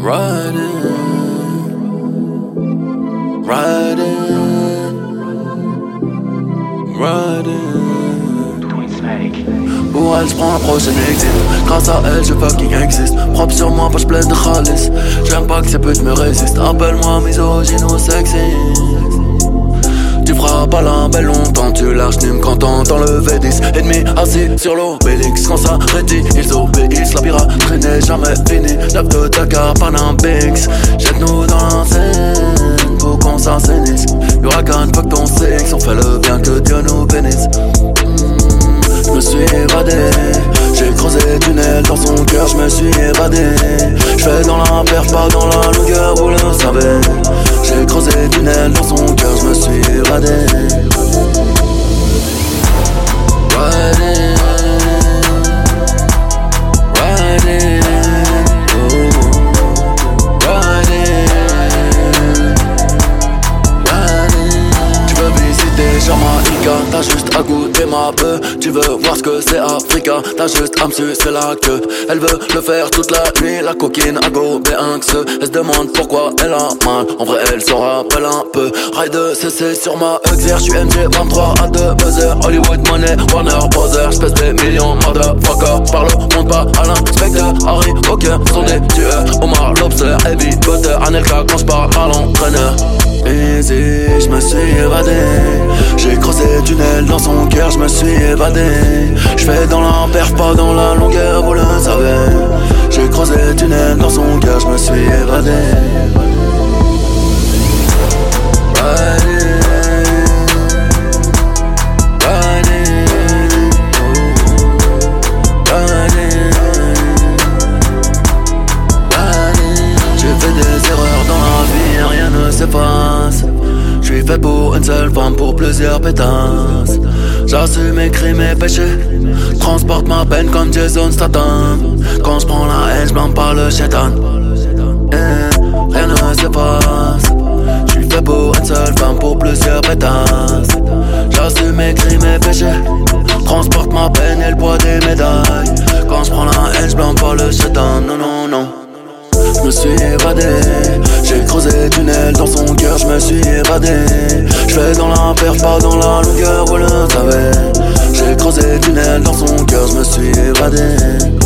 Riding, riding, riding. Où elle se prend la prochaine exit. Grâce à elle je fucking existe. Propre sur moi, poche pleine de khalis. J'aime pas que ces putes me résistent. Appelle-moi misogyne ou sexy. Tu feras pas la belle longtemps. Tu lâches Nîmes quand t'entends le V10. Ennemi assis sur l'obélix. Quand ça rédit, ils obéissent. La piraterie n'est jamais finie. 9 de Dakar, Panam Binks. Jette-nous dans la scène pour qu'on s'assainisse. Huracan, fuck ton sexe. On fait le bien, que Dieu nous bénisse. Je me suis évadé, j'ai creusé tunnel dans son cœur, je me suis évadé. Je fais dans la perche, pas dans la longueur, vous le savez. J'ai creusé tunnel dans son cœur, je me suis évadé. Riding, riding, oh, riding, riding. Tu veux visiter Jamaïca, t'as juste à goûter ma bœuf. Tu veux voir ce que c'est Africa, t'as juste à me sucer la queue. Elle veut le faire toute la nuit, la coquine à gober un que elle se demande pourquoi elle a mal. En vrai elle s'en rappelle un peu. Ride CC sur ma Uxer, j'suis MG23 à 2 buzzer. Hollywood Money, Warner Brothers. J'pèse des millions, motherfucker. Par le monde pas à l'inspecteur. Harry Poker, sont des tueurs. Omar Lobster, Heavy Butter. Anelka quand j'parle à l'entraîneur. Easy, j'me suis évadé. J'ai creusé tunnel dans son cœur, j'me suis évadé. J'fais dans la perf, pas dans la longueur, vous le savez. J'ai creusé tunnel dans son cœur, j'me suis évadé. Riding, riding, oh, riding, riding. J'ai fait des erreurs dans la vie, rien ne s'efface. J'suis fait pour une seule femme, pour plusieurs pétasses. J'assume mes crimes et péchés. Transporte ma peine comme Jason Statham. Quand j'prends la haine, j'blâme pas le shaitan. Rien ne s'efface. J'suis fait pour une seule femme, pour plusieurs pétasses. J'assume mes crimes et péchés. Transporte ma peine et le poids des médailles. Quand j'prends la haine, j'blâme pas le shaitan. Non, non, non. Je me suis évadé, j'ai creusé tunnel dans son cœur, je me suis évadé. Je fais dans la perf, pas dans la longueur, vous le savez. J'ai creusé tunnel dans son cœur, je me suis évadé.